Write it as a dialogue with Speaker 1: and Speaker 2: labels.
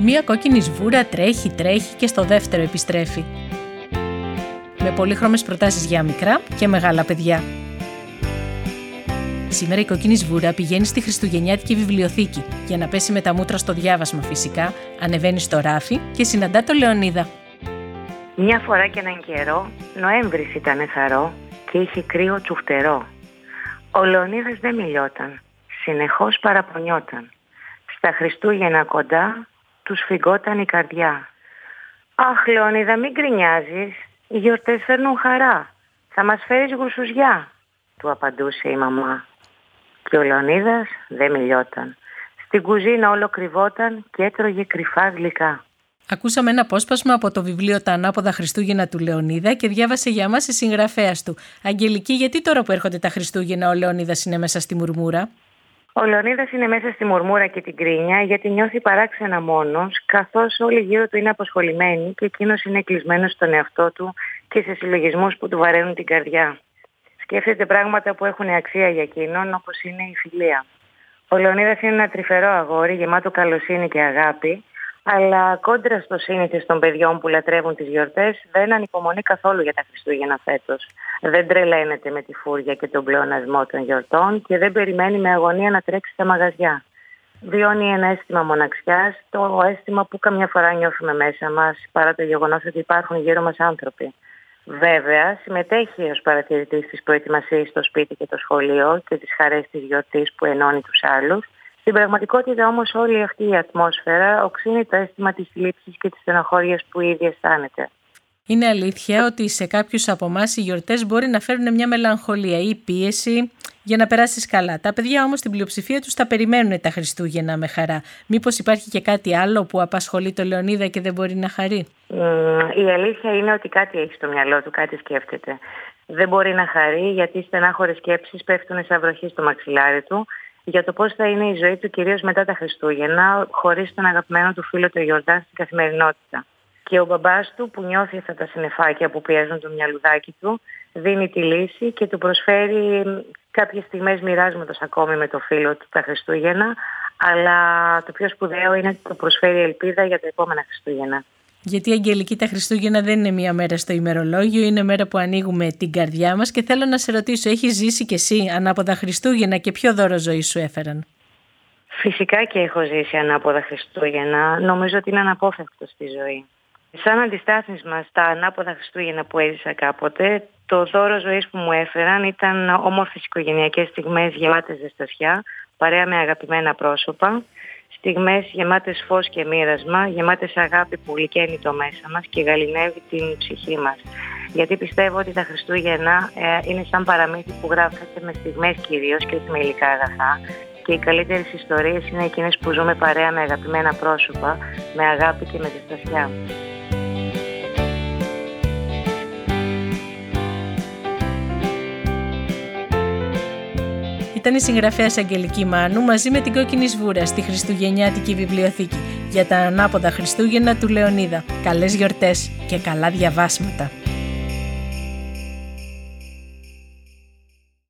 Speaker 1: Μία κόκκινη σβούρα τρέχει και στο δεύτερο επιστρέφει. Με πολύχρωμες προτάσεις για μικρά και μεγάλα παιδιά. Σήμερα η κόκκινη σβούρα πηγαίνει στη χριστουγεννιάτικη βιβλιοθήκη για να πέσει με τα μούτρα στο διάβασμα φυσικά, ανεβαίνει στο ράφι και συναντά το Λεωνίδα.
Speaker 2: Μια φορά και έναν καιρό, Νοέμβρης ήταν θαρό και είχε κρύο τσουχτερό. Ο Λεωνίδας δεν μιλιόταν, συνεχώς παραπονιόταν. Στα Χριστούγεννα κοντά τους φυγόταν η καρδιά. «Αχ, Λεωνίδα, μην γκρινιάζεις, οι γιορτές φέρνουν χαρά. Θα μας φέρεις γουρσουζιά», του απαντούσε η μαμά. Και ο Λεωνίδας δεν μιλιόταν. Στην κουζίνα όλο κρυβόταν και έτρωγε κρυφά γλυκά.
Speaker 1: Ακούσαμε ένα απόσπασμα από το βιβλίο «Τα ανάποδα Χριστούγεννα» του Λεωνίδα και διάβασε για μας η συγγραφέας του. Αγγελική, γιατί τώρα που έρχονται τα Χριστούγεννα ο Λεωνίδας είναι μέσα στη μουρμούρα?
Speaker 2: Ο Λεωνίδας είναι μέσα στη μουρμούρα και την κρίνια γιατί νιώθει παράξενα μόνος, καθώς όλοι γύρω του είναι αποσχολημένοι και εκείνος είναι κλεισμένος στον εαυτό του και σε συλλογισμούς που του βαραίνουν την καρδιά. Σκέφτεται πράγματα που έχουν αξία για εκείνον, όπως είναι η φιλία. Ο Λεωνίδας είναι ένα τρυφερό αγόρι, γεμάτο καλοσύνη και αγάπη, αλλά κόντρα στο σύνηθες των παιδιών που λατρεύουν τις γιορτές, δεν ανυπομονεί καθόλου για τα Χριστούγεννα φέτος. Δεν τρελαίνεται με τη φούρια και τον πλεονασμό των γιορτών και δεν περιμένει με αγωνία να τρέξει στα μαγαζιά. Βιώνει ένα αίσθημα μοναξιάς, το αίσθημα που καμιά φορά νιώθουμε μέσα μας, παρά το γεγονός ότι υπάρχουν γύρω μας άνθρωποι. Βέβαια, συμμετέχει ως παρατηρητής στις προετοιμασίες στο σπίτι και το σχολείο και τις χαρές της γιορτής που ενώνει τους άλλους. Στην πραγματικότητα όμως όλη αυτή η ατμόσφαιρα οξύνει το αίσθημα της θλίψης και της στενοχώριας που ήδη αισθάνεται.
Speaker 1: Είναι αλήθεια ότι σε κάποιους από εμάς οι γιορτές μπορεί να φέρουν μια μελαγχολία ή πίεση για να περάσεις καλά. Τα παιδιά όμως στην πλειοψηφία τους τα περιμένουν τα Χριστούγεννα με χαρά. Μήπως υπάρχει και κάτι άλλο που απασχολεί το Λεωνίδα και δεν μπορεί να χαρεί?
Speaker 2: Η αλήθεια είναι ότι κάτι έχει στο μυαλό του, κάτι σκέφτεται. Δεν μπορεί να χαρεί γιατί στενάχωρες σκέψεις πέφτουν σαν βροχή στο μαξιλάρι του για το πώς θα είναι η ζωή του κυρίως μετά τα Χριστούγεννα, χωρίς τον αγαπημένο του φίλο του Γιορτά στην καθημερινότητα. Και ο μπαμπάς του που νιώθει αυτά τα συννεφάκια που πιέζουν το μυαλουδάκι του, δίνει τη λύση και του προσφέρει κάποιες στιγμές μοιράσματος ακόμη με το φίλο του τα Χριστούγεννα, αλλά το πιο σπουδαίο είναι ότι του προσφέρει ελπίδα για τα επόμενα Χριστούγεννα.
Speaker 1: Γιατί, Αγγελική, τα Χριστούγεννα δεν είναι μία μέρα στο ημερολόγιο, είναι μέρα που ανοίγουμε την καρδιά μας και θέλω να σε ρωτήσω, έχεις ζήσει κι εσύ ανάποδα Χριστούγεννα και ποιο δώρο ζωής σου έφεραν?
Speaker 2: Φυσικά και έχω ζήσει ανάποδα Χριστούγεννα, νομίζω ότι είναι αναπόφευκτο στη ζωή. Σαν αντιστάθμισμα στα ανάποδα Χριστούγεννα που έζησα κάποτε, το δώρο ζωής που μου έφεραν ήταν όμορφες οικογενειακές στιγμές γεμάτες ζεστασιά, παρέα με αγαπημένα πρόσωπα, στιγμές γεμάτες φως και μοίρασμα, γεμάτες αγάπη που γλυκαίνει το μέσα μας και γαληνεύει την ψυχή μας. Γιατί πιστεύω ότι τα Χριστούγεννα είναι σαν παραμύθι που γράφεται με στιγμές κυρίως και όχι με υλικά αγαθά. Και οι καλύτερες ιστορίες είναι εκείνες που ζούμε παρέα με αγαπημένα πρόσωπα, με αγάπη και με ζεστασιά.
Speaker 1: Ήταν η συγγραφέας Αγγελική Μάνου μαζί με την κόκκινη σβούρα στη Χριστουγεννιάτικη βιβλιοθήκη για τα ανάποδα Χριστούγεννα του Λεωνίδα. Καλές γιορτές και καλά διαβάσματα.